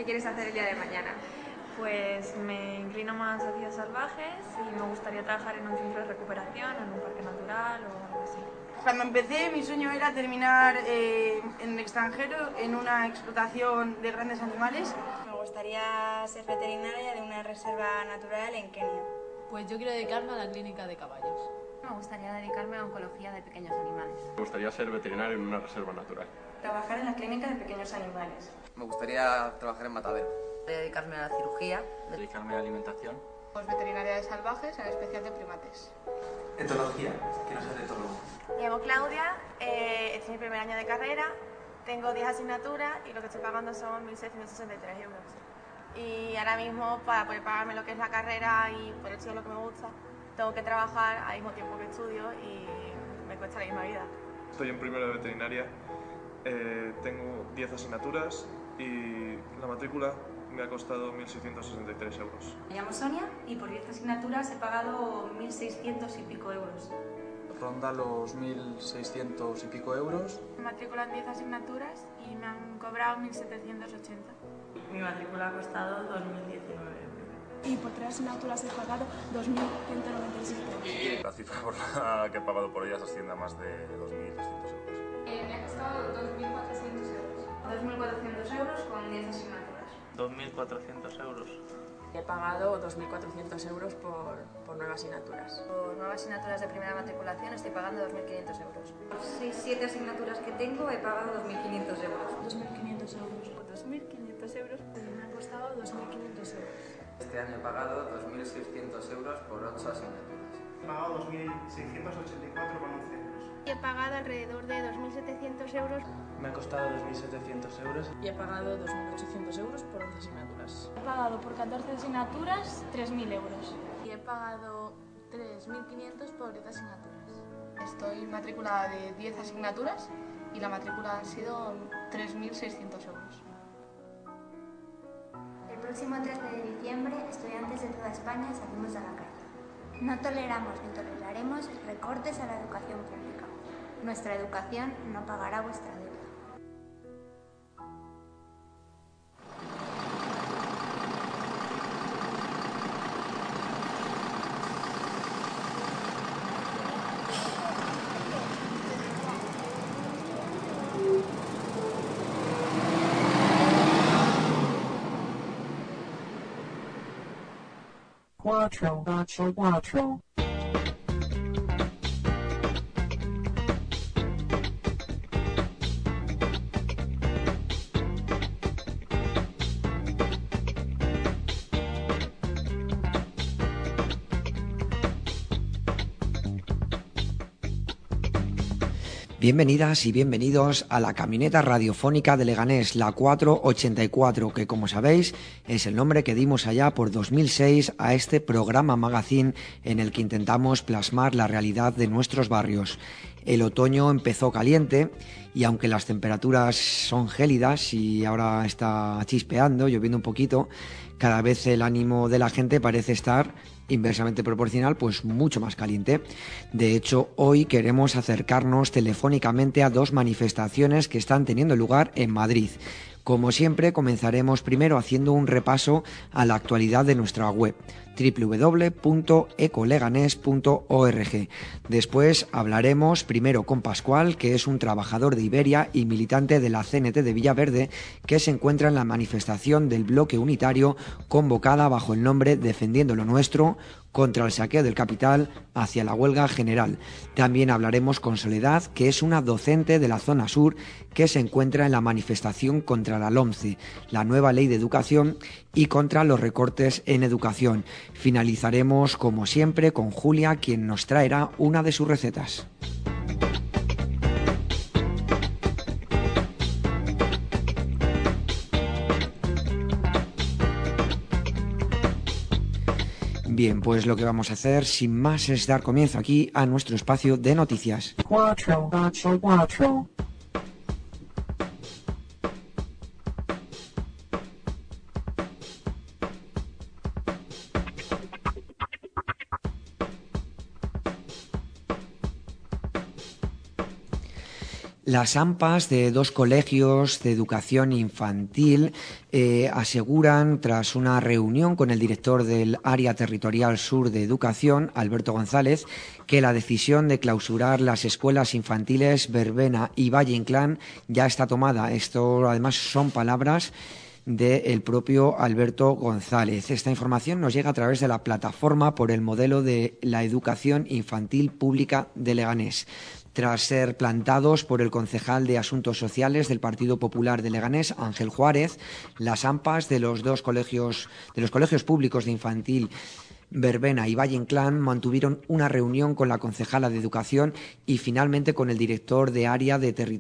quieres hacer el día de mañana? Pues me inclino más hacia salvajes y me gustaría trabajar en un centro de recuperación, en un parque natural o algo así. Cuando empecé, mi sueño era terminar en el extranjero, en una explotación de grandes animales. Me gustaría ser veterinaria de una reserva natural en Kenia. Pues yo quiero dedicarme a la clínica de caballos. Me gustaría dedicarme a oncología de pequeños animales. Me gustaría ser veterinario en una reserva natural. Trabajar en la clínica de pequeños animales. Me gustaría trabajar en matadero. Dedicarme a la cirugía. Dedicarme a la alimentación. Pues veterinaria de salvajes, en especial de primates. Etología, quiero ser etólogo. Me llamo Claudia, este es mi primer año de carrera, tengo 10 asignaturas y lo que estoy pagando son 1.663 euros. Y ahora mismo, para poder pagarme lo que es la carrera y poder estudiar lo que me gusta, tengo que trabajar al mismo tiempo que estudio y me cuesta la misma vida. Estoy en primero de veterinaria, tengo 10 asignaturas y la matrícula me ha costado 1.663 euros. Me llamo Sonia y por 10 asignaturas he pagado 1.600 y pico euros. Ronda los 1.600 y pico euros. Matrícula en 10 asignaturas y me han cobrado 1.780. Mi matrícula ha costado 2.019 euros. Y por 3 asignaturas he pagado 2.197. La cifra por la que he pagado por ellas asciende a más de 2.300 euros. Me ha costado 2.400 euros. 2.400 euros con 10 asignaturas. 2.400 euros. He pagado 2.400 euros por 9 asignaturas. Por 9 asignaturas de primera matriculación estoy pagando 2.500 euros. Por 6-7 asignaturas que tengo he pagado 2.500 euros. 2.500 euros. Por 2.500 euros me ha costado 2.500 euros. Este año he pagado 2.600 euros por 8 asignaturas. He pagado 2.684,11 euros. He pagado alrededor de 2.700 euros. Me ha costado 2.700 euros. Y he pagado 2.800 euros por 11 asignaturas. He pagado por 14 asignaturas 3.000 euros. Y he pagado 3.500 por 10 asignaturas. Estoy matriculada de 10 asignaturas y la matrícula han sido 3.600 euros. El próximo 3 de diciembre, estudiantes de toda España salimos a la calle. No toleramos ni toleraremos recortes a la educación pública. Nuestra educación no pagará vuestra deuda. Cuatro, ocho, cuatro. Bienvenidas y bienvenidos a la camioneta radiofónica de Leganés, la 484, que como sabéis es el nombre que dimos allá por 2006 a este programa magazine en el que intentamos plasmar la realidad de nuestros barrios. El otoño empezó caliente y aunque las temperaturas son gélidas y ahora está chispeando, lloviendo un poquito, cada vez el ánimo de la gente parece estar inversamente proporcional, pues mucho más caliente. De hecho, hoy queremos acercarnos telefónicamente a dos manifestaciones que están teniendo lugar en Madrid. Como siempre, comenzaremos primero haciendo un repaso a la actualidad de nuestra web www.ecoleganes.org. Después hablaremos primero con Pascual, que es un trabajador de Iberia y militante de la CNT de Villaverde, que se encuentra en la manifestación del bloque unitario convocada bajo el nombre Defendiendo lo Nuestro, contra el saqueo del capital hacia la huelga general. También hablaremos con Soledad, que es una docente de la zona sur que se encuentra en la manifestación contra la LOMCE, la nueva ley de educación, y contra los recortes en educación. Finalizaremos, como siempre, con Julia, quien nos traerá una de sus recetas. Bien, pues lo que vamos a hacer sin más es dar comienzo aquí a nuestro espacio de noticias. 484. Las AMPAs de dos colegios de educación infantil aseguran, tras una reunión con el director del Área Territorial Sur de Educación, Alberto González, que la decisión de clausurar las escuelas infantiles Verbena y Valle Inclán ya está tomada. Esto, además, son palabras del propio Alberto González. Esta información nos llega a través de la plataforma por el modelo de la educación infantil pública de Leganés. Tras ser plantados por el concejal de Asuntos Sociales del Partido Popular de Leganés, Ángel Juárez, las AMPAs de los colegios públicos de infantil Verbena y Valle Inclán mantuvieron una reunión con la concejala de Educación y finalmente con el director de Área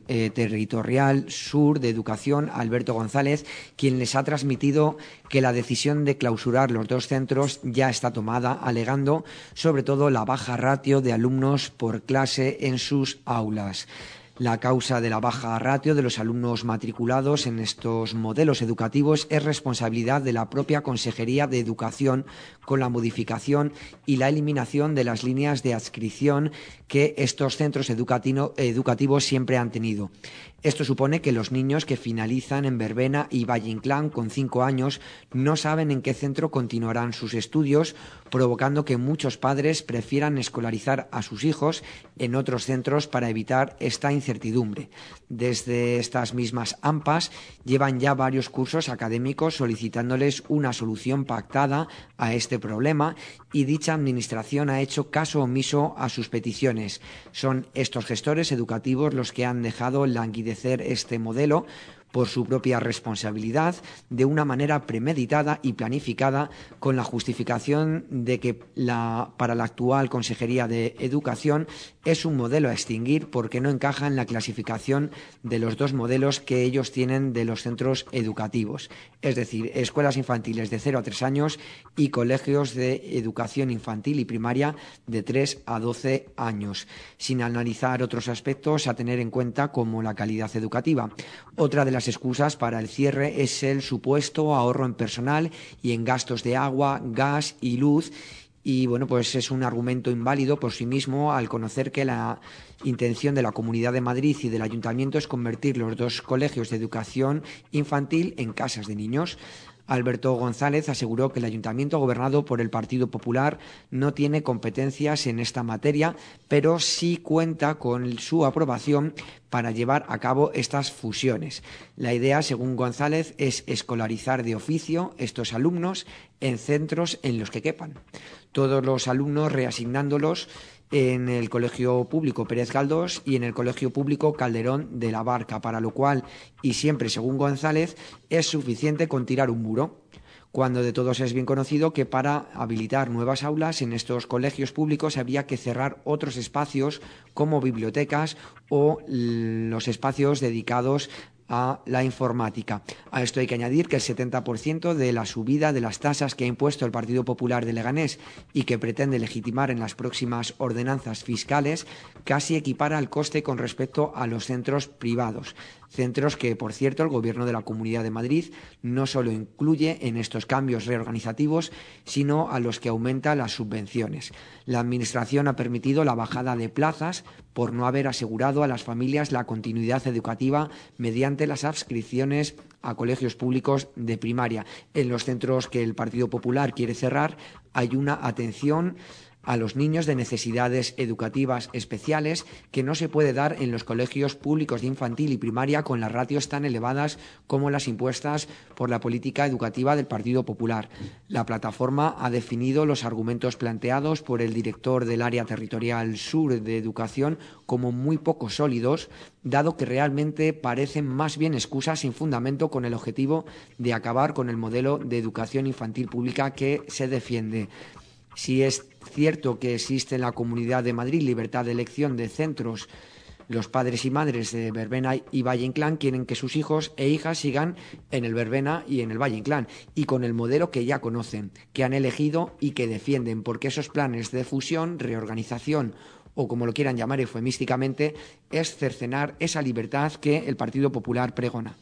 Territorial Sur de Educación, Alberto González, quien les ha transmitido que la decisión de clausurar los dos centros ya está tomada, alegando sobre todo la baja ratio de alumnos por clase en sus aulas. La causa de la baja ratio de los alumnos matriculados en estos modelos educativos es responsabilidad de la propia Consejería de Educación, con la modificación y la eliminación de las líneas de adscripción que estos centros educativos siempre han tenido. Esto supone que los niños que finalizan en Verbena y Valle Inclán con 5 años no saben en qué centro continuarán sus estudios, provocando que muchos padres prefieran escolarizar a sus hijos en otros centros para evitar esta incertidumbre. Desde estas mismas AMPAs llevan ya varios cursos académicos solicitándoles una solución pactada a este problema y dicha administración ha hecho caso omiso a sus peticiones. Son estos gestores educativos los que han dejado languidecer este modelo por su propia responsabilidad, de una manera premeditada y planificada, con la justificación de que para la actual Consejería de Educación es un modelo a extinguir porque no encaja en la clasificación de los dos modelos que ellos tienen de los centros educativos, es decir, escuelas infantiles de 0 a 3 años y colegios de educación infantil y primaria de 3 a 12 años, sin analizar otros aspectos a tener en cuenta como la calidad educativa. Otra de las excusas para el cierre es el supuesto ahorro en personal y en gastos de agua, gas y luz. Y bueno, pues es un argumento inválido por sí mismo al conocer que la intención de la Comunidad de Madrid y del Ayuntamiento es convertir los dos colegios de educación infantil en casas de niños. Alberto González aseguró que el ayuntamiento gobernado por el Partido Popular no tiene competencias en esta materia, pero sí cuenta con su aprobación para llevar a cabo estas fusiones. La idea, según González, es escolarizar de oficio estos alumnos en centros en los que quepan. Todos los alumnos reasignándolos en el Colegio Público Pérez Galdós y en el Colegio Público Calderón de la Barca, para lo cual, y siempre según González, es suficiente con tirar un muro, cuando de todos es bien conocido que para habilitar nuevas aulas en estos colegios públicos habría que cerrar otros espacios como bibliotecas o los espacios dedicados a la informática. A esto hay que añadir que el 70% de la subida de las tasas que ha impuesto el Partido Popular de Leganés y que pretende legitimar en las próximas ordenanzas fiscales casi equipara el coste con respecto a los centros privados. Centros que, por cierto, el Gobierno de la Comunidad de Madrid no solo incluye en estos cambios reorganizativos, sino a los que aumenta las subvenciones. La Administración ha permitido la bajada de plazas por no haber asegurado a las familias la continuidad educativa mediante las adscripciones a colegios públicos de primaria. En los centros que el Partido Popular quiere cerrar hay una atención a los niños de necesidades educativas especiales que no se puede dar en los colegios públicos de infantil y primaria con las ratios tan elevadas como las impuestas por la política educativa del Partido Popular. La plataforma ha definido los argumentos planteados por el director del Área Territorial Sur de Educación como muy poco sólidos, dado que realmente parecen más bien excusas sin fundamento con el objetivo de acabar con el modelo de educación infantil pública que se defiende. Si es cierto que existe en la Comunidad de Madrid libertad de elección de centros, los padres y madres de Verbena y Valle Inclán quieren que sus hijos e hijas sigan en el Verbena y en el Valle Inclán y con el modelo que ya conocen, que han elegido y que defienden, porque esos planes de fusión, reorganización o como lo quieran llamar eufemísticamente, es cercenar esa libertad que el Partido Popular pregona.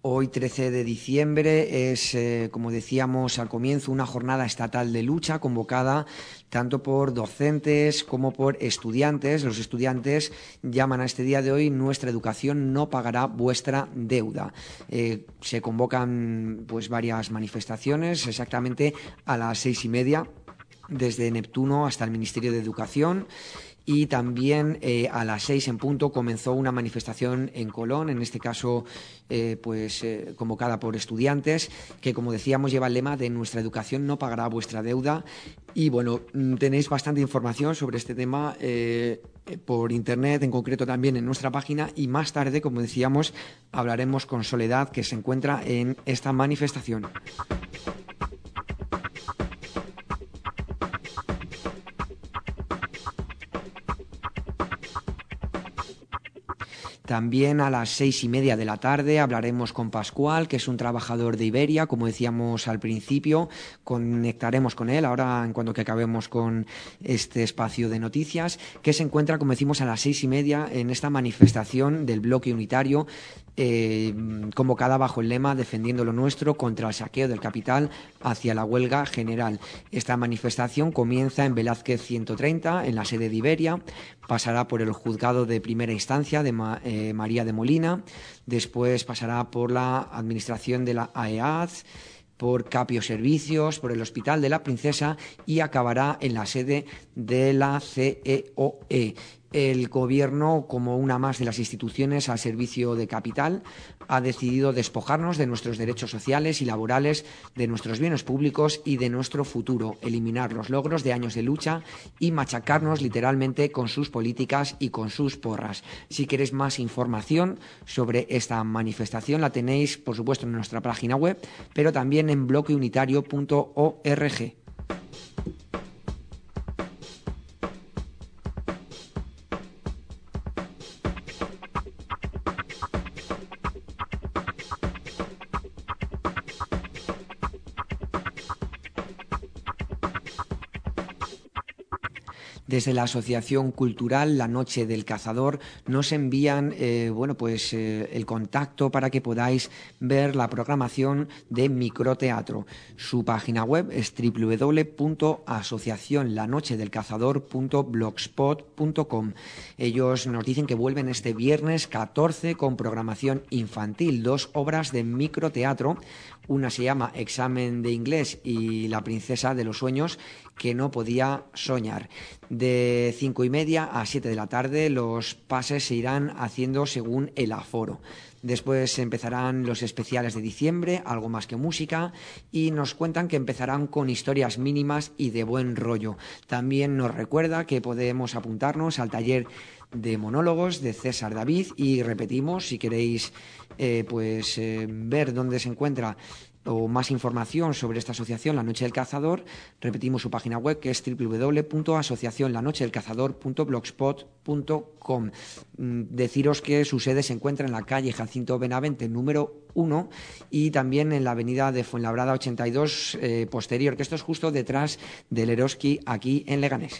Hoy, 13 de diciembre, es, como decíamos al comienzo, una jornada estatal de lucha convocada tanto por docentes como por estudiantes. Los estudiantes llaman a este día de hoy "Nuestra educación no pagará vuestra deuda". Se convocan pues varias manifestaciones, exactamente a las 6:30, desde Neptuno hasta el Ministerio de Educación. Y también a las 6 en punto comenzó una manifestación en Colón, en este caso convocada por estudiantes, que, como decíamos, lleva el lema de "Nuestra educación no pagará vuestra deuda". Y bueno, tenéis bastante información sobre este tema por internet, en concreto también en nuestra página, y más tarde, como decíamos, hablaremos con Soledad, que se encuentra en esta manifestación. También a las 6:30 de la tarde hablaremos con Pascual, que es un trabajador de Iberia, como decíamos al principio. Conectaremos con él ahora en cuanto que acabemos con este espacio de noticias, que se encuentra, como decimos, a las 6:30 en esta manifestación del bloque unitario, convocada bajo el lema "Defendiendo lo nuestro contra el saqueo del capital hacia la huelga general". Esta manifestación comienza en Velázquez 130, en la sede de Iberia, pasará por el juzgado de primera instancia de María de Molina, después pasará por la administración de la AEAD, por Capio Servicios, por el Hospital de la Princesa y acabará en la sede de la CEOE. El Gobierno, como una más de las instituciones al servicio de capital, ha decidido despojarnos de nuestros derechos sociales y laborales, de nuestros bienes públicos y de nuestro futuro, eliminar los logros de años de lucha y machacarnos literalmente con sus políticas y con sus porras. Si queréis más información sobre esta manifestación, la tenéis, por supuesto, en nuestra página web, pero también en bloqueunitario.org. Desde la Asociación Cultural La Noche del Cazador nos envían el contacto para que podáis ver la programación de microteatro. Su página web es www.asociacionlanochedelcazador.blogspot.com. Ellos nos dicen que vuelven este viernes 14 con programación infantil, 2 obras de microteatro. Una se llama Examen de Inglés y La Princesa de los Sueños que no podía soñar. De 5:30 a 7 de la tarde los pases se irán haciendo según el aforo. Después empezarán los especiales de diciembre, Algo más que música, y nos cuentan que empezarán con historias mínimas y de buen rollo. También nos recuerda que podemos apuntarnos al taller de monólogos de César David, y repetimos, si queréis ver dónde se encuentra o más información sobre esta asociación, La Noche del Cazador, repetimos su página web, que es www.asociacionlanochedelcazador.blogspot.com. Deciros que su sede se encuentra en la calle Jacinto Benavente número 1 y también en la avenida de Fuenlabrada 82 posterior, que esto es justo detrás del Eroski, aquí en Leganés.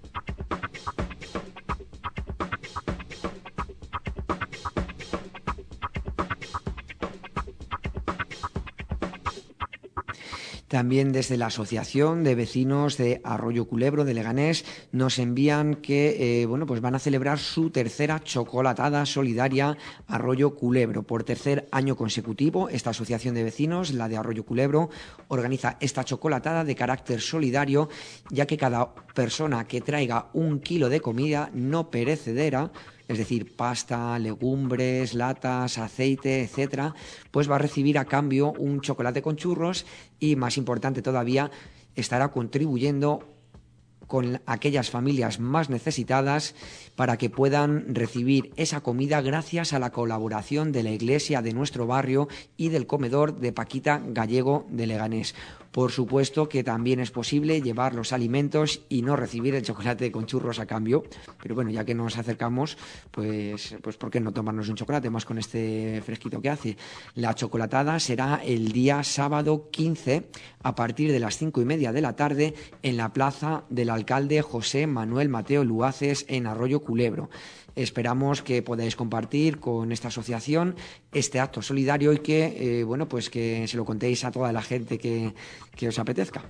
También desde la Asociación de Vecinos de Arroyo Culebro de Leganés nos envían que van a celebrar su tercera chocolatada solidaria Arroyo Culebro. Por tercer año consecutivo, esta asociación de vecinos, la de Arroyo Culebro, organiza esta chocolatada de carácter solidario, ya que cada persona que traiga 1 kilo de comida no perecedera, es decir, pasta, legumbres, latas, aceite, etcétera, pues va a recibir a cambio un chocolate con churros y, más importante todavía, estará contribuyendo con aquellas familias más necesitadas para que puedan recibir esa comida gracias a la colaboración de la iglesia de nuestro barrio y del comedor de Paquita Gallego de Leganés. Por supuesto que también es posible llevar los alimentos y no recibir el chocolate con churros a cambio, pero bueno, ya que nos acercamos, pues ¿por qué no tomarnos un chocolate más con este fresquito que hace? La chocolatada será el día sábado 15 a partir de las 5:30 de la tarde en la plaza del alcalde José Manuel Mateo Luaces en Arroyo Culebro. Esperamos que podáis compartir con esta asociación este acto solidario y que, pues que se lo contéis a toda la gente que os apetezca.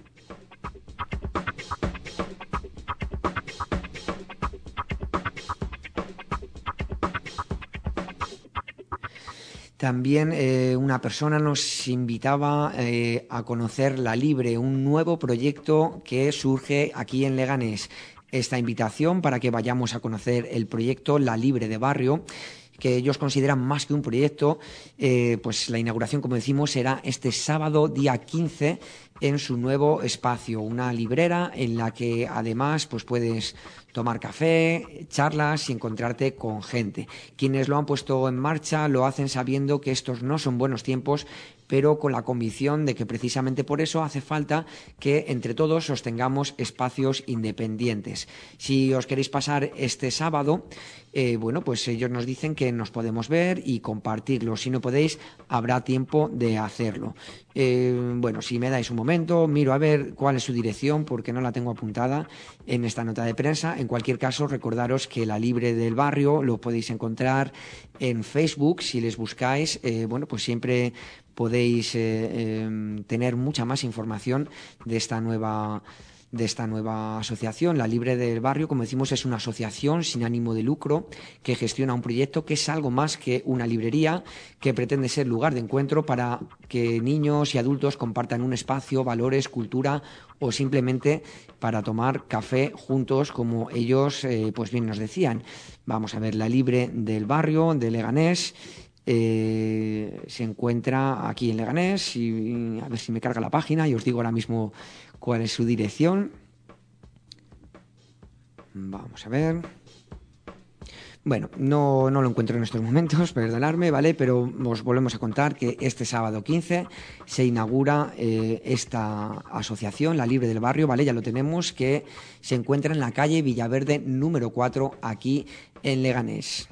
También una persona nos invitaba a conocer La Libre, un nuevo proyecto que surge aquí en Leganés. Esta invitación para que vayamos a conocer el proyecto La Libre de Barrio, que ellos consideran más que un proyecto, pues la inauguración, como decimos, será este sábado día 15 en su nuevo espacio, una librera en la que además pues puedes tomar café, charlas y encontrarte con gente. Quienes lo han puesto en marcha lo hacen sabiendo que estos no son buenos tiempos, pero con la convicción de que precisamente por eso hace falta que entre todos sostengamos espacios independientes. Si os queréis pasar este sábado, pues ellos nos dicen que nos podemos ver y compartirlo. Si no podéis, habrá tiempo de hacerlo. Si me dais un momento, miro a ver cuál es su dirección porque no la tengo apuntada en esta nota de prensa. En cualquier caso, recordaros que La Libre del Barrio lo podéis encontrar en Facebook. Si les buscáis, pues siempre podéis tener mucha más información de esta nueva asociación. La Libre del Barrio, como decimos, es una asociación sin ánimo de lucro que gestiona un proyecto que es algo más que una librería, que pretende ser lugar de encuentro para que niños y adultos compartan un espacio, valores, cultura o simplemente para tomar café juntos, como ellos pues bien nos decían. Vamos a ver, La Libre del Barrio de Leganés se encuentra aquí en Leganés y a ver si me carga la página y os digo ahora mismo cuál es su dirección. Vamos a ver. Bueno, no lo encuentro en estos momentos, perdonadme, ¿vale? Pero os volvemos a contar que este sábado 15 se inaugura esta asociación, La Libre del Barrio, ¿vale? Ya lo tenemos, que se encuentra en la calle Villaverde número 4, aquí en Leganés.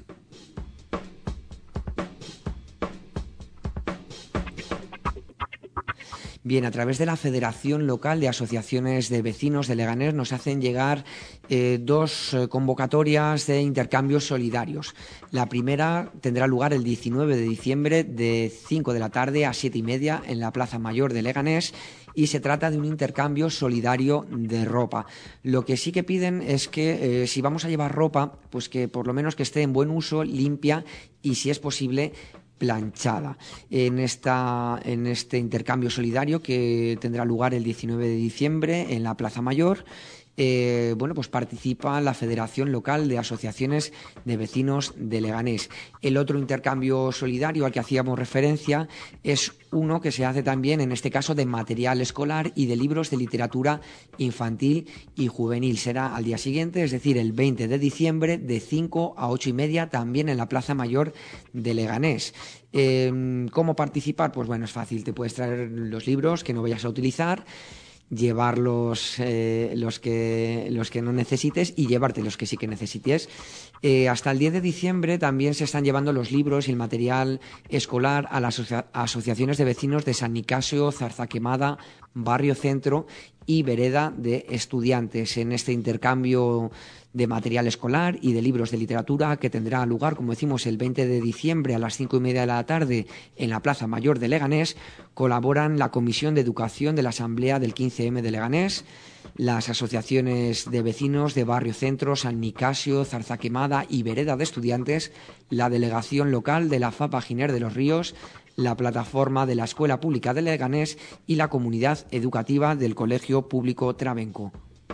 Bien, a través de la Federación Local de Asociaciones de Vecinos de Leganés nos hacen llegar dos convocatorias de intercambios solidarios. La primera tendrá lugar el 19 de diciembre de 5 de la tarde a 7:30 en la Plaza Mayor de Leganés y se trata de un intercambio solidario de ropa. Lo que sí que piden es que si vamos a llevar ropa, pues que por lo menos que esté en buen uso, limpia y, si es posible, planchada. En este intercambio solidario que tendrá lugar el 19 de diciembre en la Plaza Mayor, pues participa la Federación Local de Asociaciones de Vecinos de Leganés. El otro intercambio solidario al que hacíamos referencia es uno que se hace también, en este caso, de material escolar y de libros de literatura infantil y juvenil. Será al día siguiente, es decir, el 20 de diciembre, de 5 a 8:30, también en la Plaza Mayor de Leganés. ¿Cómo participar? Pues bueno, es fácil. Te puedes traer los libros que no vayas a utilizar, llevar los que no necesites y llevarte los que sí que necesites. Hasta el 10 de diciembre también se están llevando los libros y el material escolar a las asociaciones de vecinos de San Nicasio, Zarzaquemada, Barrio Centro y Vereda de Estudiantes, en este intercambio de material escolar y de libros de literatura que tendrá lugar, como decimos, el 20 de diciembre a las 5:30 de la tarde en la Plaza Mayor de Leganés. Colaboran la Comisión de Educación de la Asamblea del 15M de Leganés, las asociaciones de vecinos de Barrio Centro, San Nicasio, Zarzaquemada y Vereda de Estudiantes, la delegación local de la FAPA Giner de los Ríos, la plataforma de la Escuela Pública de Leganés y la comunidad educativa del Colegio Público Trabenco.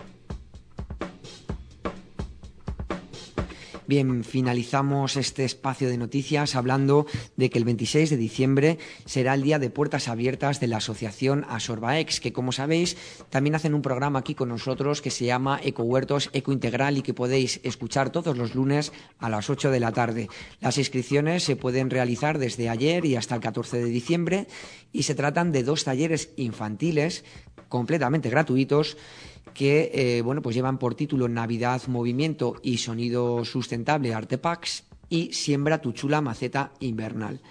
Bien, finalizamos este espacio de noticias hablando de que el 26 de diciembre será el día de puertas abiertas de la asociación Asorbaex, que, como sabéis, también hacen un programa aquí con nosotros que se llama Ecohuertos Ecointegral y que podéis escuchar todos los lunes a las 8 de la tarde. Las inscripciones se pueden realizar desde ayer y hasta el 14 de diciembre y se tratan de 2 talleres infantiles completamente gratuitos que pues llevan por título Navidad, Movimiento y Sonido Sustentable Artepacks y Siembra tu chula maceta invernal.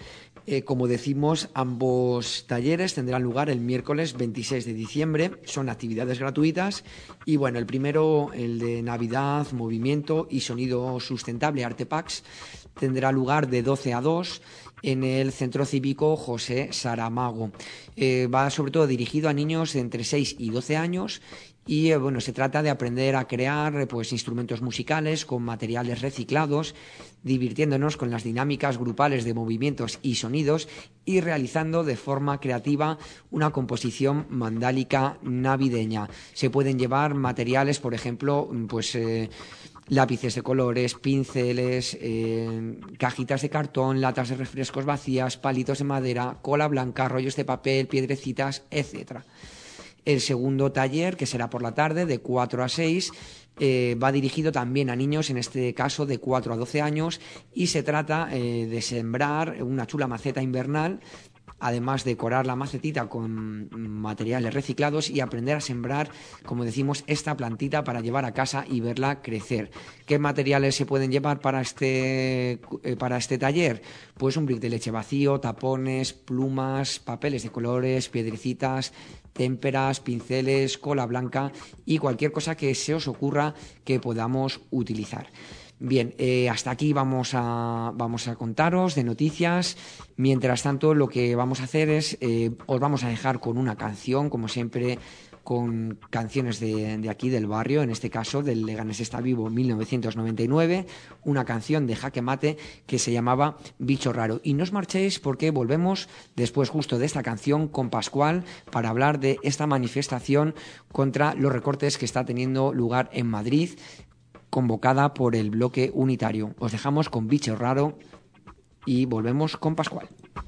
Como decimos, ambos talleres tendrán lugar el miércoles 26 de diciembre. Son actividades gratuitas y bueno, el primero, el de Navidad, Movimiento y Sonido Sustentable, Artepax, tendrá lugar de 12 a 2 en el Centro Cívico José Saramago. Va sobre todo dirigido a niños de entre 6 y 12 años y bueno, se trata de aprender a crear pues instrumentos musicales con materiales reciclados, divirtiéndonos con las dinámicas grupales de movimientos y sonidos y realizando de forma creativa una composición mandálica navideña. Se pueden llevar materiales, por ejemplo, pues lápices de colores, pinceles, cajitas de cartón, latas de refrescos vacías, palitos de madera, cola blanca, rollos de papel, piedrecitas, etcétera. El segundo taller, que será por la tarde, de 4 a 6, va dirigido también a niños, en este caso de 4 a 12 años, y se trata de sembrar una chula maceta invernal, además de decorar la macetita con materiales reciclados y aprender a sembrar, como decimos, esta plantita para llevar a casa y verla crecer. ¿Qué materiales se pueden llevar para este taller? Pues un brick de leche vacío, tapones, plumas, papeles de colores, piedrecitas, témperas, pinceles, cola blanca y cualquier cosa que se os ocurra que podamos utilizar. Bien, hasta aquí vamos a contaros de noticias. Mientras tanto, lo que vamos a hacer es, os vamos a dejar con una canción, como siempre, con canciones de aquí del barrio, en este caso del Leganés está vivo 1999, una canción de Jaque Mate que se llamaba Bicho Raro. Y no os marchéis porque volvemos después justo de esta canción con Pascual para hablar de esta manifestación contra los recortes que está teniendo lugar en Madrid, convocada por el Bloque Unitario. Os dejamos con Bicho Raro y volvemos con Pascual.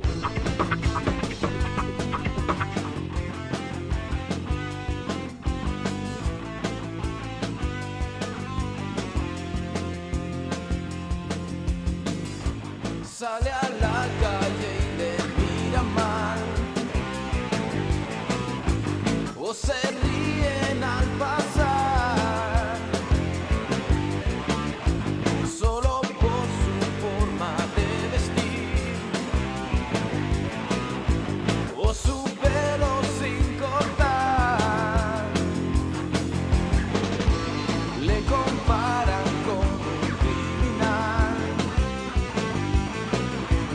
Sale a la calle y le mira mal, o se ríen al pasar, solo por su forma de vestir, o su pelo sin cortar, le comparan con un criminal.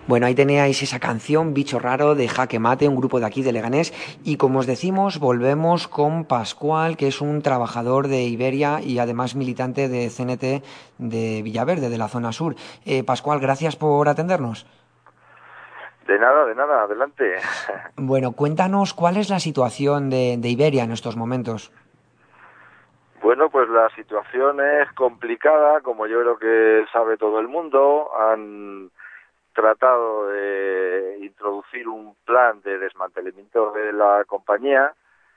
Bueno, ahí teníais esa canción, Bicho Raro, de Jaque Mate, un grupo de aquí de Leganés. Y como os decimos, volvemos con Pascual, que es un trabajador de Iberia y además militante de CNT de Villaverde, de la zona sur. Pascual, gracias por atendernos. De nada, adelante. Bueno, cuéntanos cuál es la situación de Iberia en estos momentos. Bueno, pues la situación es complicada, como yo creo que sabe todo el mundo. Han tratado de introducir un plan de desmantelamiento de la compañía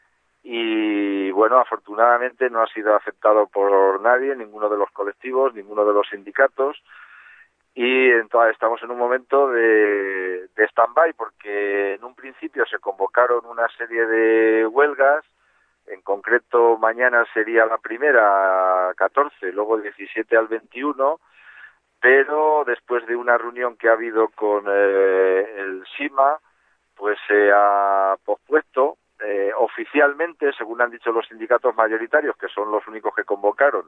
y, bueno, afortunadamente no ha sido aceptado por nadie, ninguno de los colectivos, ninguno de los sindicatos. Y entonces estamos en un momento de stand-by porque en un principio se convocaron una serie de huelgas, en concreto mañana sería la primera, 14, luego 17 al 21, pero después de una reunión que ha habido con el SIMA, pues se ha pospuesto oficialmente, según han dicho los sindicatos mayoritarios, que son los únicos que convocaron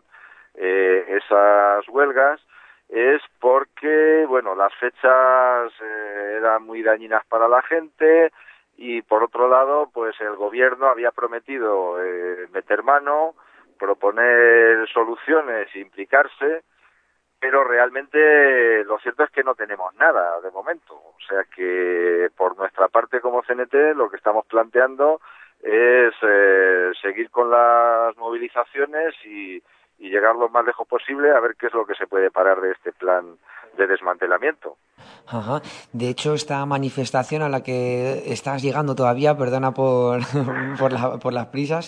esas huelgas, es porque, bueno, las fechas eran muy dañinas para la gente y, por otro lado, pues el gobierno había prometido meter mano, proponer soluciones, implicarse, pero realmente lo cierto es que no tenemos nada de momento. O sea que, por nuestra parte como CNT, lo que estamos planteando es seguir con las movilizaciones y llegar lo más lejos posible a ver qué es lo que se puede parar de este plan de desmantelamiento. Ajá. De hecho, esta manifestación a la que estás llegando todavía, perdona por las prisas,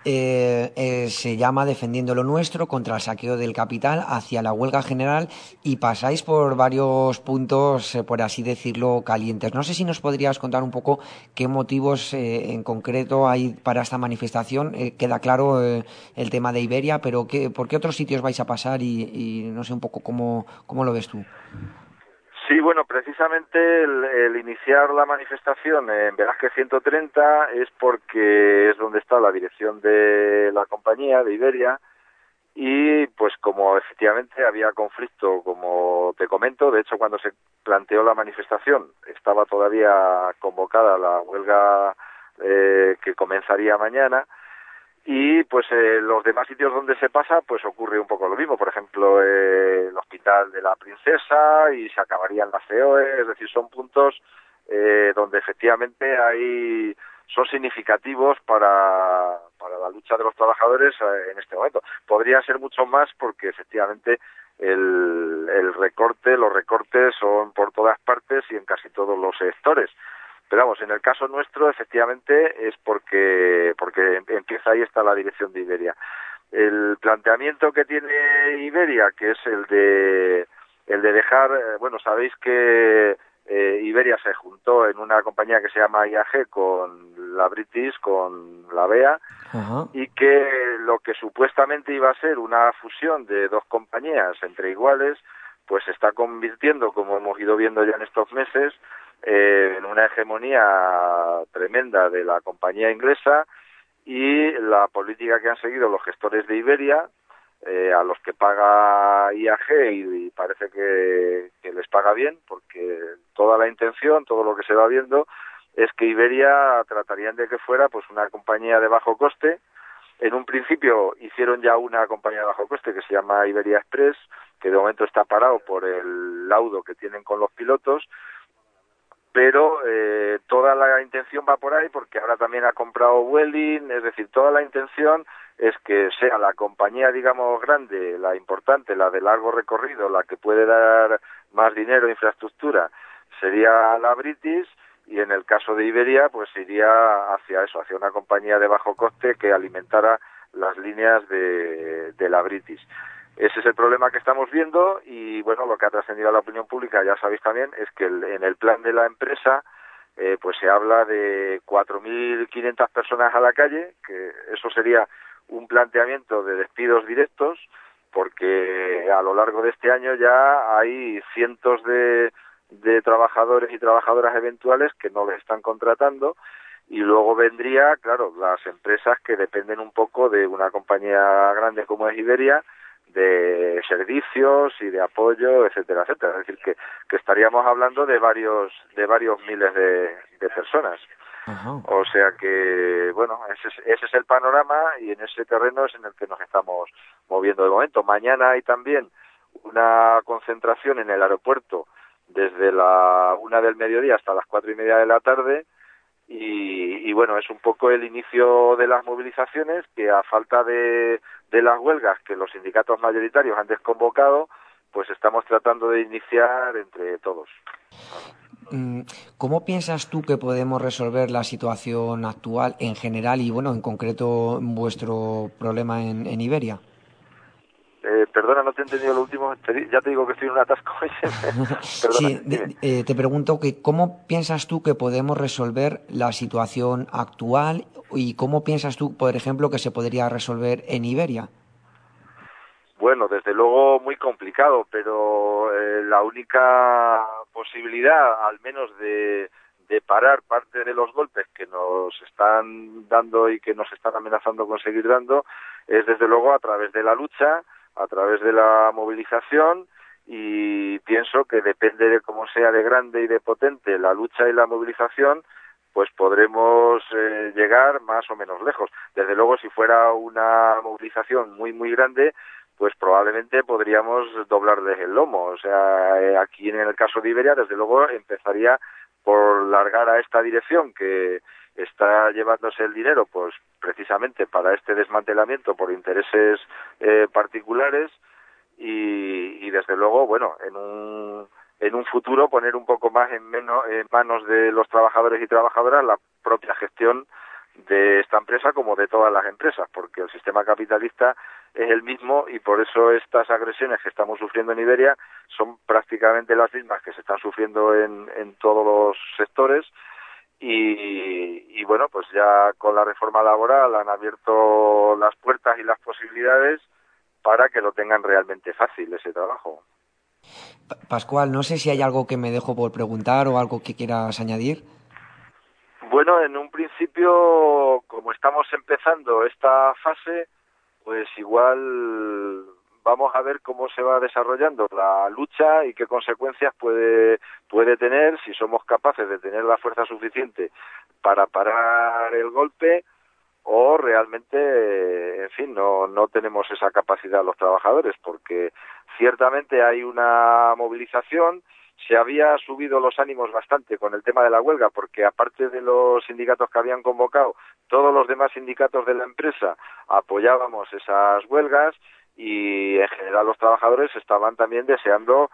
se llama Defendiendo lo Nuestro contra el saqueo del capital hacia la huelga general y pasáis por varios puntos, por así decirlo, calientes. No sé si nos podrías contar un poco qué motivos en concreto hay para esta manifestación. Queda claro el tema de Iberia, pero ¿por qué otros sitios vais a pasar y no sé un poco cómo lo ves tú? Sí, bueno, precisamente el iniciar la manifestación en Velázquez 130 es porque es donde está la dirección de la compañía, de Iberia, y pues como efectivamente había conflicto, como te comento, de hecho cuando se planteó la manifestación estaba todavía convocada la huelga que comenzaría mañana, y pues los demás sitios donde se pasa pues ocurre un poco lo mismo, por ejemplo el Hospital de la Princesa, y se acabarían las COE, es decir, son puntos donde efectivamente son significativos para la lucha de los trabajadores en este momento. Podrían ser mucho más porque efectivamente los recortes son por todas partes y en casi todos los sectores. Pero vamos, en el caso nuestro, efectivamente, es porque empieza ahí está la dirección de Iberia. El planteamiento que tiene Iberia, que es el de dejar, bueno, sabéis que Iberia se juntó en una compañía que se llama IAG con la British, con la BEA, uh-huh, y que lo que supuestamente iba a ser una fusión de dos compañías entre iguales, pues se está convirtiendo, como hemos ido viendo ya en estos meses, en una hegemonía tremenda de la compañía inglesa, y la política que han seguido los gestores de Iberia, a los que paga IAG y parece que les paga bien, porque toda la intención, todo lo que se va viendo, es que Iberia tratarían de que fuera pues una compañía de bajo coste. En un principio hicieron ya una compañía de bajo coste que se llama Iberia Express, que de momento está parado por el laudo que tienen con los pilotos, pero toda la intención va por ahí porque ahora también ha comprado Vueling, es decir, toda la intención es que sea la compañía, digamos, grande, la importante, la de largo recorrido, la que puede dar más dinero, infraestructura, sería la British, y en el caso de Iberia, pues iría hacia eso, hacia una compañía de bajo coste que alimentara las líneas de la British. Ese es el problema que estamos viendo y, bueno, lo que ha trascendido a la opinión pública, ya sabéis también, es que en el plan de la empresa pues se habla de 4.500 personas a la calle, que eso sería un planteamiento de despidos directos, porque a lo largo de este año ya hay cientos de trabajadores y trabajadoras eventuales que no les están contratando, y luego vendría, claro, las empresas que dependen un poco de una compañía grande como es Iberia, servicios y de apoyo, etcétera, etcétera. Es decir, que estaríamos hablando de varios miles de personas. Ajá. O sea que, bueno, ese es el panorama y en ese terreno es en el que nos estamos moviendo de momento. Mañana hay también una concentración en el aeropuerto desde la 1 del mediodía hasta las 4:30 de la tarde y bueno, es un poco el inicio de las movilizaciones que a falta de las huelgas que los sindicatos mayoritarios han desconvocado, pues estamos tratando de iniciar entre todos. ¿Cómo piensas tú que podemos resolver la situación actual en general y, bueno, en concreto vuestro problema en Iberia? Perdona, no te he entendido lo último. Ya te digo que estoy en un atasco. Perdona, sí, te pregunto que ¿cómo piensas tú que podemos resolver la situación actual y cómo piensas tú, por ejemplo, que se podría resolver en Iberia? Bueno, desde luego muy complicado, pero la única posibilidad, al menos de parar parte de los golpes que nos están dando y que nos están amenazando con seguir dando, es desde luego a través de la lucha, a través de la movilización, y pienso que depende de cómo sea de grande y de potente la lucha y la movilización, pues podremos llegar más o menos lejos. Desde luego, si fuera una movilización muy, muy grande, pues probablemente podríamos doblarles el lomo. O sea, aquí en el caso de Iberia, desde luego, empezaría por largar a esta dirección que está llevándose el dinero, pues precisamente para este desmantelamiento por intereses particulares y desde luego, bueno, en un futuro poner un poco más en manos de los trabajadores y trabajadoras la propia gestión de esta empresa como de todas las empresas, porque el sistema capitalista es el mismo y por eso estas agresiones que estamos sufriendo en Iberia son prácticamente las mismas que se están sufriendo en todos los sectores y bueno, pues ya con la reforma laboral han abierto las puertas y las posibilidades para que lo tengan realmente fácil ese trabajo. Pascual, no sé si hay algo que me dejo por preguntar o algo que quieras añadir. Bueno, en un principio, como estamos empezando esta fase, pues igual vamos a ver cómo se va desarrollando la lucha y qué consecuencias puede tener, si somos capaces de tener la fuerza suficiente para parar el golpe o realmente, en fin, no tenemos esa capacidad los trabajadores, porque ciertamente hay una movilización. Se había subido los ánimos bastante con el tema de la huelga, porque aparte de los sindicatos que habían convocado, todos los demás sindicatos de la empresa apoyábamos esas huelgas y en general los trabajadores estaban también deseando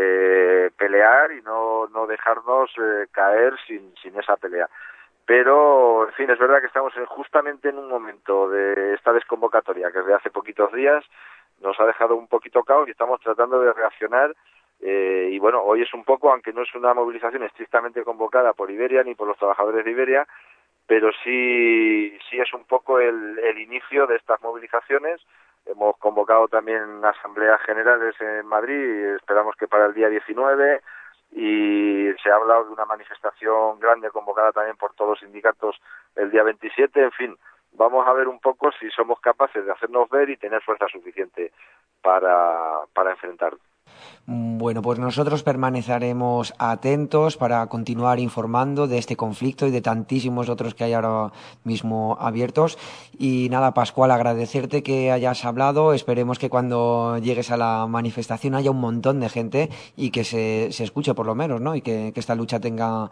pelear y no dejarnos caer sin esa pelea. Pero, en fin, es verdad que estamos justamente en un momento de esta desconvocatoria que desde hace poquitos días nos ha dejado un poquito caos y estamos tratando de reaccionar. Y bueno, hoy es un poco, aunque no es una movilización estrictamente convocada por Iberia ni por los trabajadores de Iberia, pero sí es un poco el inicio de estas movilizaciones. Hemos convocado también asambleas generales en Madrid, esperamos que para el día 19, y se ha hablado de una manifestación grande convocada también por todos los sindicatos el día 27, en fin. Vamos a ver un poco si somos capaces de hacernos ver y tener fuerza suficiente para enfrentarlo. Bueno, pues nosotros permaneceremos atentos para continuar informando de este conflicto y de tantísimos otros que hay ahora mismo abiertos. Y nada, Pascual, agradecerte que hayas hablado. Esperemos que cuando llegues a la manifestación haya un montón de gente y que se escuche por lo menos, ¿no? Y que esta lucha tenga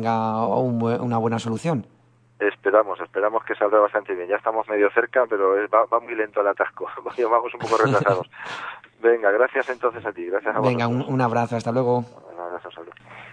una buena solución. Esperamos que saldrá bastante bien. Ya estamos medio cerca, pero va muy lento el atasco. Vamos un poco retrasados. Venga, gracias entonces a ti. Gracias a vosotros. Venga, un abrazo. Hasta luego. Un abrazo, salud.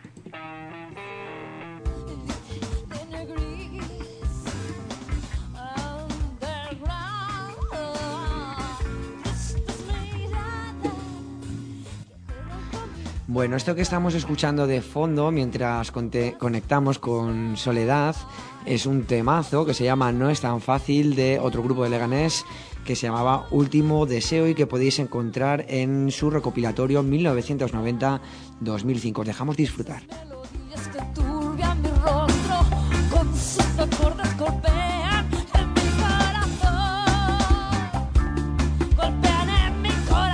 Bueno, esto que estamos escuchando de fondo mientras conectamos con Soledad es un temazo que se llama No es tan fácil, de otro grupo de Leganés que se llamaba Último Deseo y que podéis encontrar en su recopilatorio 1990-2005. Os dejamos disfrutar. Golpean en mi corazón.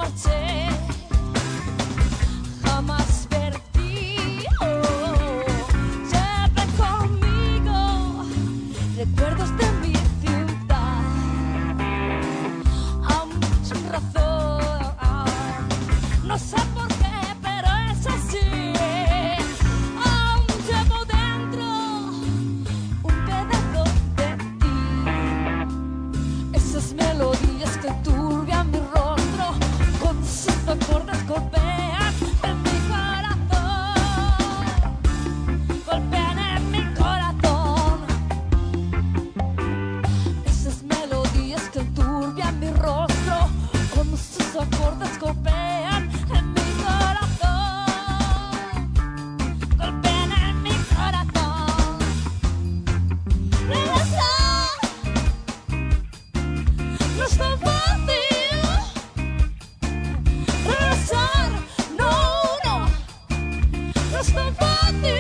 marché, jamás perdí. Llevé conmigo recuerdos de mi ciudad, aún sin razón, no sé por qué, pero es así. Aún llevo dentro un pedazo de ti, esas melodías que turbian mi rostro, con sus acordes golpean en mi corazón, golpean en mi corazón. Esas melodías que turbian mi rostro, con sus acordes golpean en mi corazón, golpean en mi corazón. Regresar no es tan fácil. Regresar, no, no es tan fácil.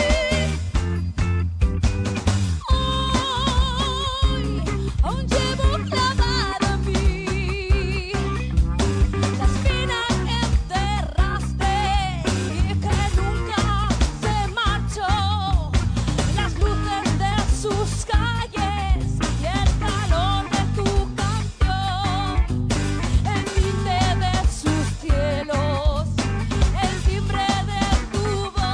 Hoy aún llevo clavada en mí la espina que enterraste y que nunca se marchó, las luces de sus calles y el calor de tu canción, el tinte de sus cielos, el timbre de tu voz.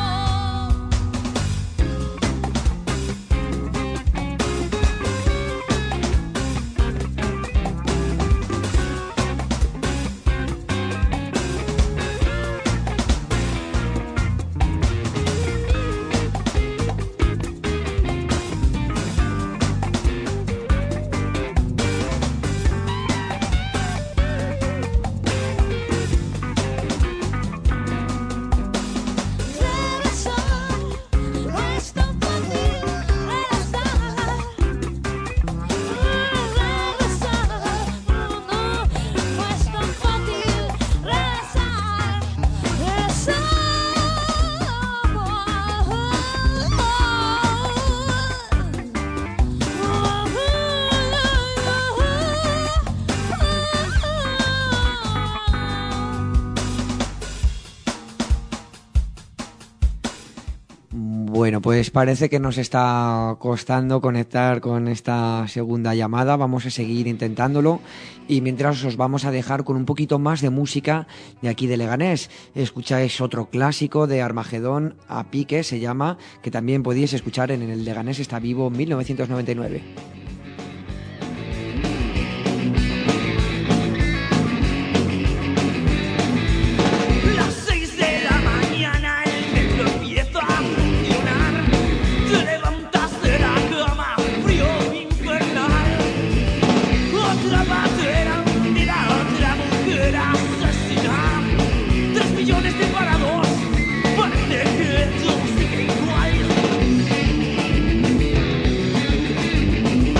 Regresar no es tan fácil. Regresar, no es tan fácil. Regresar, Bueno, pues parece que nos está costando conectar con esta segunda llamada. Vamos a seguir intentándolo y mientras os vamos a dejar con un poquito más de música de aquí de Leganés. Escucháis otro clásico de Armagedón, A Pique se llama, que también podéis escuchar en el Leganés está vivo 1999. Las 6 de la mañana el metro empieza a funcionar. Te levantas de la cama, frío infernal. Otra patera hundida, otra mujer asesina. 3 millones de parados, parece que todo sigue igual.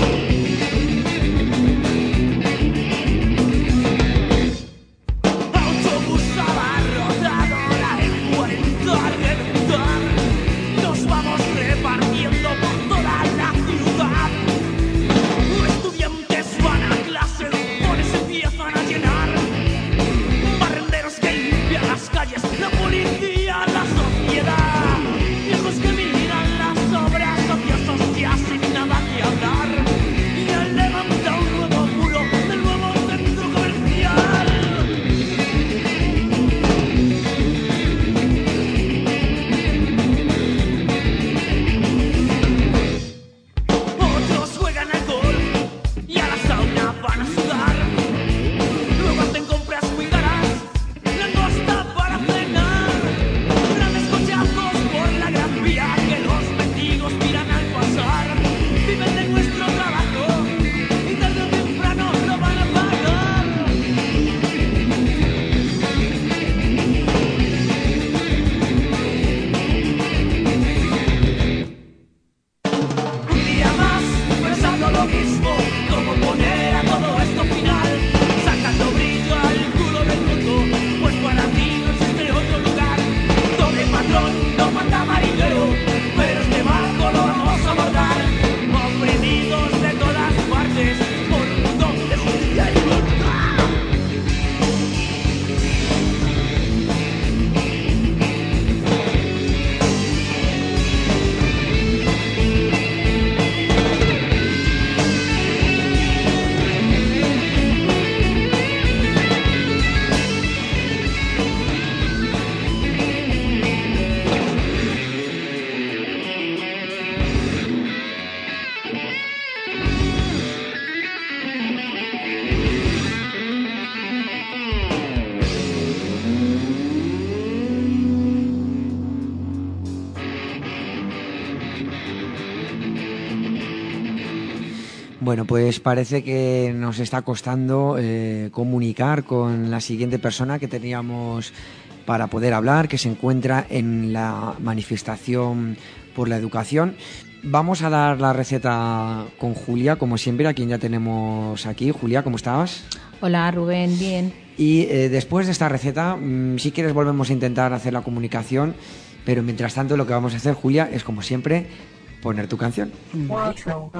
Bueno, pues parece que nos está costando comunicar con la siguiente persona que teníamos para poder hablar, que se encuentra en la manifestación por la educación. Vamos a dar la receta con Julia, como siempre, a quien ya tenemos aquí. Julia, ¿cómo estás? Hola, Rubén, bien. Y después de esta receta, si quieres volvemos a intentar hacer la comunicación, pero mientras tanto lo que vamos a hacer, Julia, es como siempre, poner tu canción. Cuatro.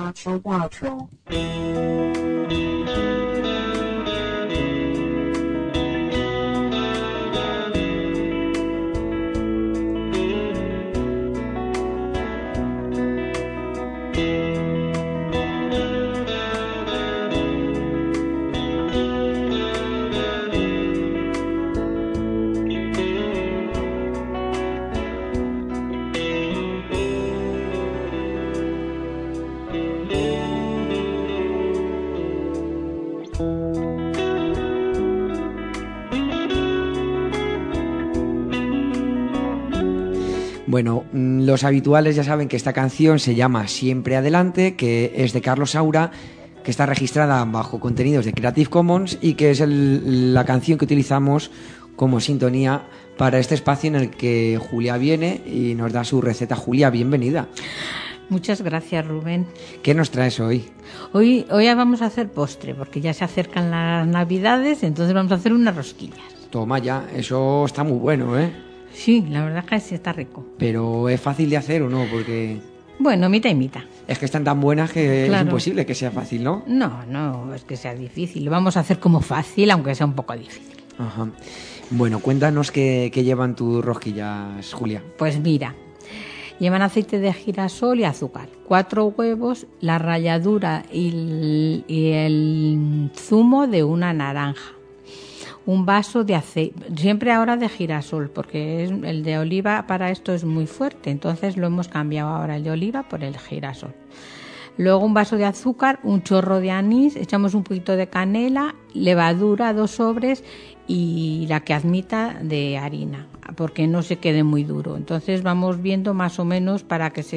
Bueno, los habituales ya saben que esta canción se llama Siempre Adelante, que es de Carlos Saura, que está registrada bajo contenidos de Creative Commons y que es la canción que utilizamos como sintonía para este espacio en el que Julia viene y nos da su receta. Julia, bienvenida. Muchas gracias, Rubén. ¿Qué nos traes hoy? Hoy vamos a hacer postre, porque ya se acercan las Navidades, entonces vamos a hacer unas rosquillas. Toma ya, eso está muy bueno, ¿eh? Sí, la verdad que sí está rico. Pero ¿es fácil de hacer o no? Porque... Bueno, mitad y mitad. Es que están tan buenas que Claro. es imposible que sea fácil, ¿no? No, es que sea difícil. Lo vamos a hacer como fácil, aunque sea un poco difícil. Ajá. Bueno, cuéntanos qué llevan tus rosquillas, Julia. Pues mira, llevan aceite de girasol y azúcar, 4 huevos, la ralladura y el zumo de una naranja, un vaso de aceite, siempre ahora de girasol, porque el de oliva para esto es muy fuerte, entonces lo hemos cambiado ahora el de oliva por el girasol. Luego un vaso de azúcar, un chorro de anís, echamos un poquito de canela, levadura, 2 sobres y la que admita de harina, porque no se quede muy duro. Entonces vamos viendo más o menos para que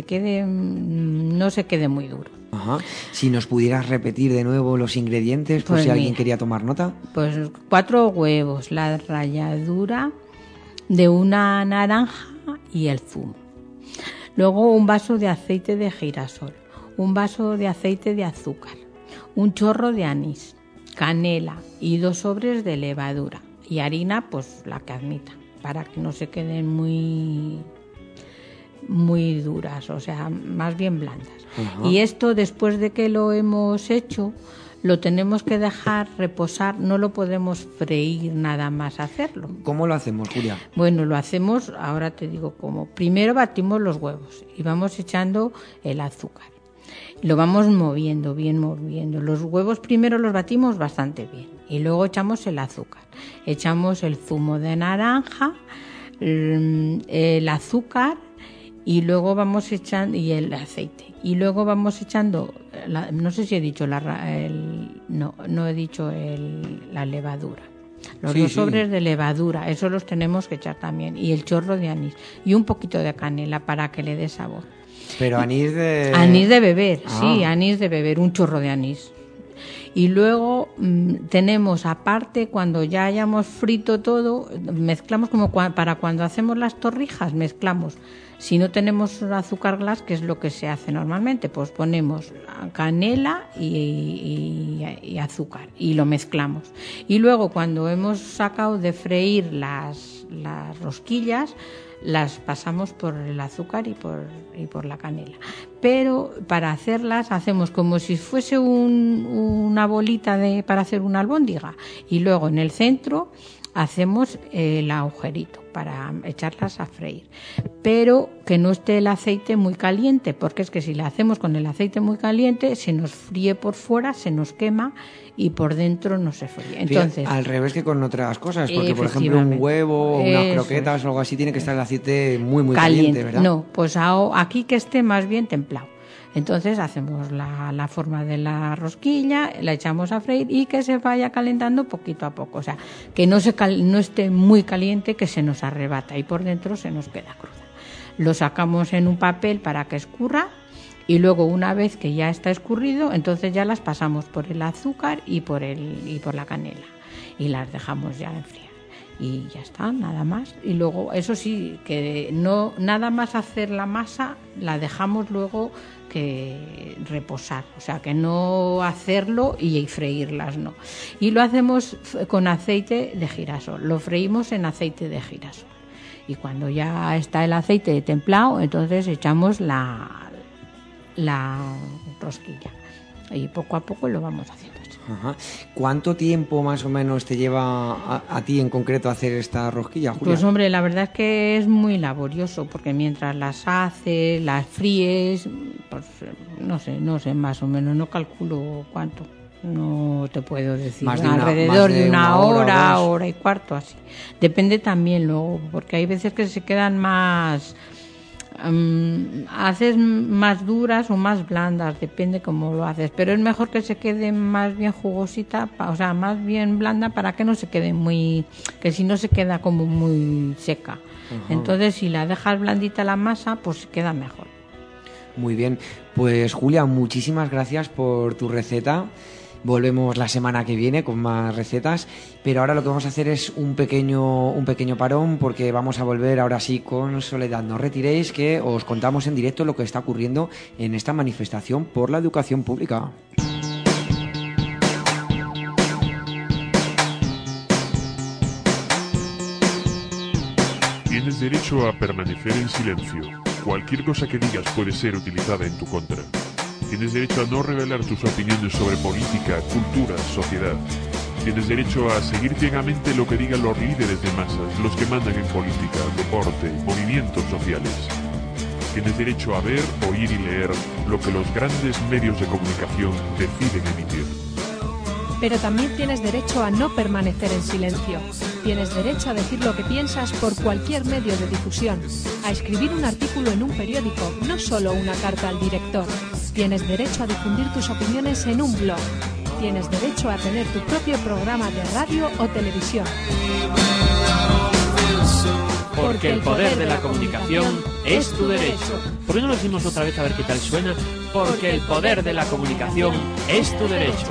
no se quede muy duro. Ajá. Si nos pudieras repetir de nuevo los ingredientes, por Pues si alguien mira, quería tomar nota. Pues 4 huevos, la ralladura de una naranja y el zumo. Luego un vaso de aceite de girasol, un vaso de aceite de azúcar, un chorro de anís, canela y 2 sobres de levadura y harina, pues la que admita, para que no se queden muy duras, o sea, más bien blandas. Ajá. Y esto, después de que lo hemos hecho, lo tenemos que dejar reposar, no lo podemos freír nada más hacerlo. ¿Cómo lo hacemos, Julia? Bueno, lo hacemos, ahora te digo cómo. Primero batimos los huevos y vamos echando el azúcar. Lo vamos moviendo, bien moviendo. Los huevos primero los batimos bastante bien y luego echamos el azúcar. Echamos el zumo de naranja, el azúcar y luego vamos echando y el aceite. Y luego vamos echando, no sé si he dicho la levadura. Los 2 sobres de levadura, eso los tenemos que echar también. Y el chorro de anís y un poquito de canela para que le dé sabor. Pero anís de... Anís de beber, Ah. sí, anís de beber, un chorro de anís. Y luego tenemos aparte, cuando ya hayamos frito todo, mezclamos como para cuando hacemos las torrijas, mezclamos. Si no tenemos azúcar glass, que es lo que se hace normalmente, pues ponemos canela y azúcar y lo mezclamos. Y luego cuando hemos sacado de freír las rosquillas, las pasamos por el azúcar y por la canela. Pero para hacerlas hacemos como si fuese una bolita para hacer una albóndiga y luego en el centro hacemos el agujerito para echarlas a freír, pero que no esté el aceite muy caliente, porque es que si la hacemos con el aceite muy caliente se nos fríe por fuera, se nos quema y por dentro no se fríe. Entonces, al revés que con otras cosas, porque por ejemplo un huevo o unas croquetas o algo así tiene que estar el aceite muy caliente, ¿verdad? No, pues aquí que esté más bien templado. Entonces hacemos la forma de la rosquilla, la echamos a freír y que se vaya calentando poquito a poco. O sea, que no esté muy caliente, que se nos arrebata y por dentro se nos queda cruda. Lo sacamos en un papel para que escurra Y luego, una vez que ya está escurrido, entonces ya las pasamos por el azúcar y por la canela. Y las dejamos ya enfriar. Y ya está, nada más. Y luego, eso sí, que no nada más hacer la masa, la dejamos luego que reposar. O sea, que no hacerlo y freírlas, no. Y lo hacemos con aceite de girasol. Lo freímos en aceite de girasol. Y cuando ya está el aceite templado, entonces echamos la rosquilla. Y poco a poco lo vamos haciendo así. Ajá. ¿Cuánto tiempo más o menos te lleva a ti en concreto hacer esta rosquilla, Julia? Pues hombre, la verdad es que es muy laborioso, porque mientras las haces, las fríes, pues no sé, más o menos, no calculo cuánto. No te puedo decir, alrededor de una hora y cuarto, así. Depende también luego, porque hay veces que se quedan más... haces más duras o más blandas, depende cómo lo haces, pero es mejor que se quede más bien jugosita, o sea, más bien blanda, para que no se quede muy, que si no se queda como muy seca. Ajá. Entonces, si la dejas blandita la masa, pues queda mejor. Muy bien, pues Julia, muchísimas gracias por tu receta. Volvemos la semana que viene con más recetas, pero ahora lo que vamos a hacer es un pequeño parón, porque vamos a volver ahora sí con Soledad. No retiréis, que os contamos en directo lo que está ocurriendo en esta manifestación por la educación pública. Tienes derecho a permanecer en silencio. Cualquier cosa que digas puede ser utilizada en tu contra. Tienes derecho a no revelar tus opiniones sobre política, cultura, sociedad. Tienes derecho a seguir ciegamente lo que digan los líderes de masas, los que mandan en política, deporte, movimientos sociales. Tienes derecho a ver, oír y leer lo que los grandes medios de comunicación deciden emitir. Pero también tienes derecho a no permanecer en silencio. Tienes derecho a decir lo que piensas por cualquier medio de difusión, a escribir un artículo en un periódico, no solo una carta al director. Tienes derecho a difundir tus opiniones en un blog. Tienes derecho a tener tu propio programa de radio o televisión. Porque el poder de la comunicación es tu derecho. ¿Por qué no lo decimos otra vez a ver qué tal suena? Porque el poder de la comunicación es tu derecho.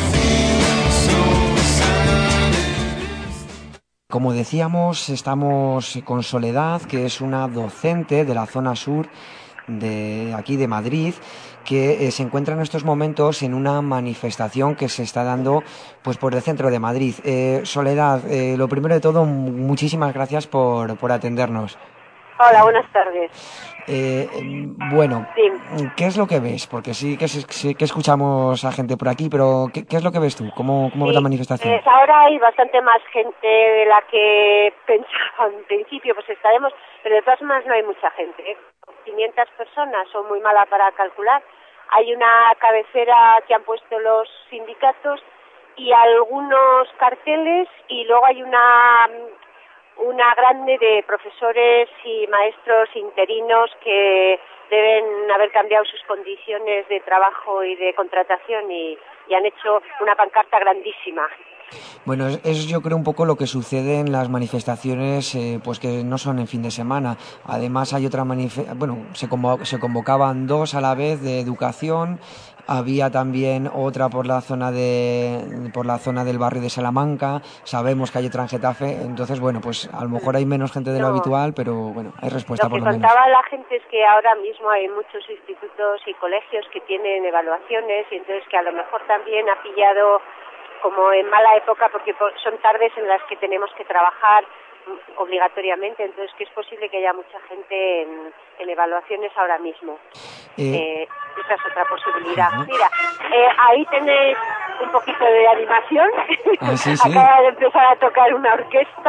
Como decíamos, estamos con Soledad, que es una docente de la zona sur de aquí de Madrid, que se encuentra en estos momentos en una manifestación que se está dando pues por el centro de Madrid. Soledad, lo primero de todo, muchísimas gracias por atendernos. Hola, buenas tardes. Bueno, sí. ¿Qué es lo que ves? Porque sí que escuchamos a gente por aquí, pero ¿qué es lo que ves tú? ¿Cómo ves la manifestación? Pues ahora hay bastante más gente de la que pensaba en principio, pues estaremos, pero de todas maneras no hay mucha gente, ¿eh? 500 personas, son muy mala para calcular. Hay una cabecera que han puesto los sindicatos y algunos carteles, y luego hay una grande de profesores y maestros interinos que deben haber cambiado sus condiciones de trabajo y de contratación y han hecho una pancarta grandísima. Bueno, es yo creo un poco lo que sucede en las manifestaciones pues que no son en fin de semana. Además hay otra se convocaban dos a la vez de educación. Había también otra por la zona del barrio de Salamanca. Sabemos que hay otra en Getafe. Entonces, bueno, pues a lo mejor hay menos gente de lo habitual, pero bueno, hay respuesta por lo menos. Lo que contaba la gente es que ahora mismo hay muchos institutos y colegios que tienen evaluaciones, y entonces que a lo mejor también ha pillado como en mala época, porque son tardes en las que tenemos que trabajar obligatoriamente, entonces que es posible que haya mucha gente en evaluaciones ahora mismo. Esa es otra posibilidad. Mira, ahí tenéis un poquito de animación. Sí. Acaba de empezar a tocar una orquesta.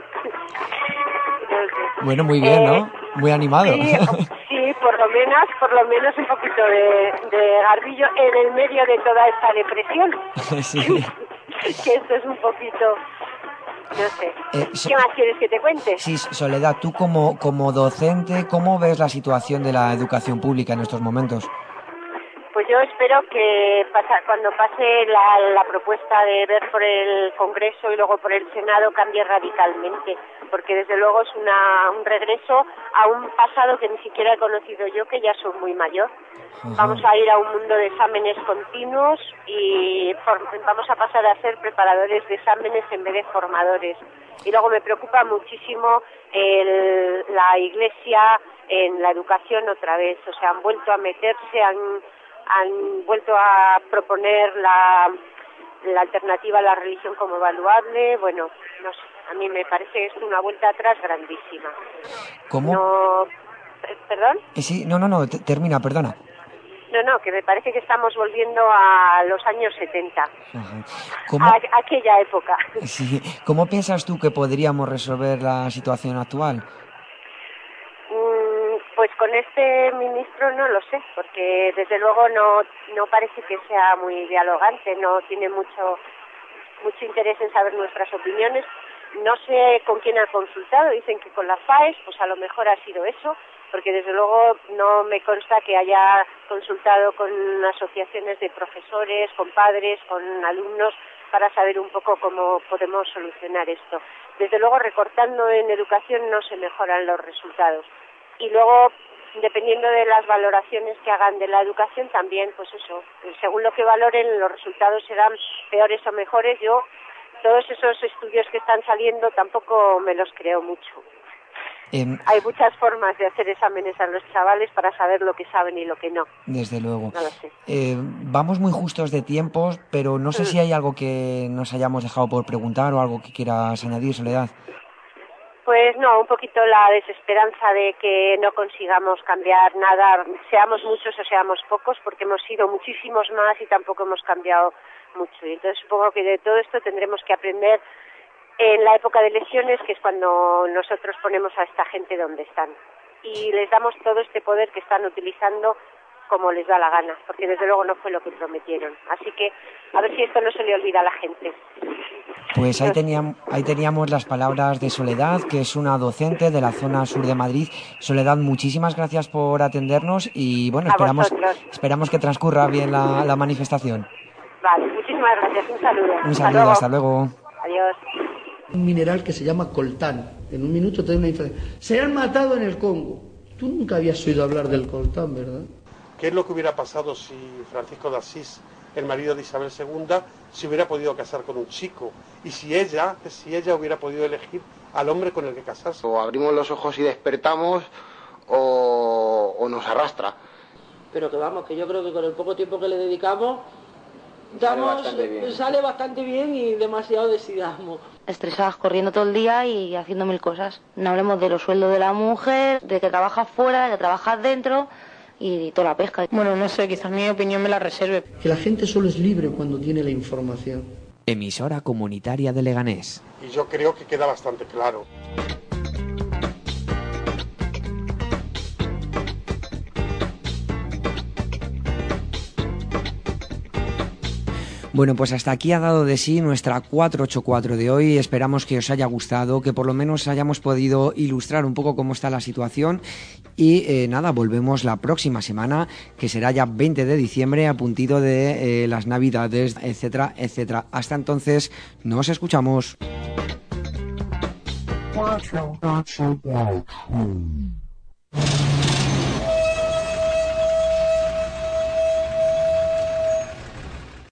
Bueno, muy bien, ¿no? Muy animado. Sí, por lo menos un poquito de garbillo en el medio de toda esta depresión. Sí. Que esto es un poquito, no sé. ¿Qué más quieres que te cuente? Sí, Soledad, tú como docente, ¿cómo ves la situación de la educación pública en estos momentos? Pues yo espero que cuando pase la propuesta de ver por el Congreso y luego por el Senado cambie radicalmente, porque desde luego es un regreso a un pasado que ni siquiera he conocido yo, que ya soy muy mayor. Vamos a ir a un mundo de exámenes continuos y vamos a pasar a ser preparadores de exámenes en vez de formadores. Y luego me preocupa muchísimo la Iglesia en la educación otra vez. O sea, han vuelto a meterse, han vuelto a proponer la alternativa a la religión como evaluable. Bueno, no sé, a mí me parece que es una vuelta atrás grandísima. ¿Cómo? No, ¿perdón? Sí, no, termina, perdona. No, que me parece que estamos volviendo a los años 70. ¿Cómo? A aquella época. Sí. ¿Cómo piensas tú que podríamos resolver la situación actual? Pues con este ministro no lo sé, porque desde luego no parece que sea muy dialogante, no tiene mucho interés en saber nuestras opiniones. No sé con quién ha consultado, dicen que con la FAES, pues a lo mejor ha sido eso, porque desde luego no me consta que haya consultado con asociaciones de profesores, con padres, con alumnos, para saber un poco cómo podemos solucionar esto. Desde luego, recortando en educación no se mejoran los resultados. Y luego, dependiendo de las valoraciones que hagan de la educación, también, pues eso, según lo que valoren, los resultados serán peores o mejores. Yo, todos esos estudios que están saliendo, tampoco me los creo mucho. Hay muchas formas de hacer exámenes a los chavales para saber lo que saben y lo que no. Desde luego. No lo sé. Vamos muy justos de tiempos, pero no sé si hay algo que nos hayamos dejado por preguntar o algo que quieras añadir, Soledad. Pues no, un poquito la desesperanza de que no consigamos cambiar nada, seamos muchos o seamos pocos, porque hemos sido muchísimos más y tampoco hemos cambiado mucho. Y entonces supongo que de todo esto tendremos que aprender en la época de elecciones, que es cuando nosotros ponemos a esta gente donde están. Y les damos todo este poder que están utilizando como les da la gana, porque desde luego no fue lo que prometieron. Así que a ver si esto no se le olvida a la gente. Pues ahí teníamos las palabras de Soledad, que es una docente de la zona sur de Madrid. Soledad, muchísimas gracias por atendernos y bueno, esperamos que transcurra bien la manifestación. Vale, muchísimas gracias. Un saludo. Un saludo, hasta luego. Adiós. Un mineral que se llama coltán. En un minuto te doy una información. Se han matado en el Congo. Tú nunca habías oído hablar del coltán, ¿verdad? ¿Qué es lo que hubiera pasado si Francisco de Asís, el marido de Isabel II, se hubiera podido casar con un chico? Y si ella hubiera podido elegir al hombre con el que casarse. O abrimos los ojos y despertamos, o nos arrastra. Pero que vamos, que yo creo que con el poco tiempo que le dedicamos, sale bastante bien y demasiado decidamos. Estresadas, corriendo todo el día y haciendo mil cosas. No hablemos de los sueldos de la mujer, de que trabajas fuera, de que trabajas dentro y toda la pesca. Bueno, no sé, quizás mi opinión me la reserve. Que la gente solo es libre cuando tiene la información. Emisora comunitaria de Leganés. Y yo creo que queda bastante claro. Bueno, pues hasta aquí ha dado de sí nuestra 484 de hoy. Esperamos que os haya gustado, que por lo menos hayamos podido ilustrar un poco cómo está la situación. Y nada, volvemos la próxima semana, que será ya 20 de diciembre, a puntito de las Navidades, etcétera, etcétera. Hasta entonces, nos escuchamos. 484.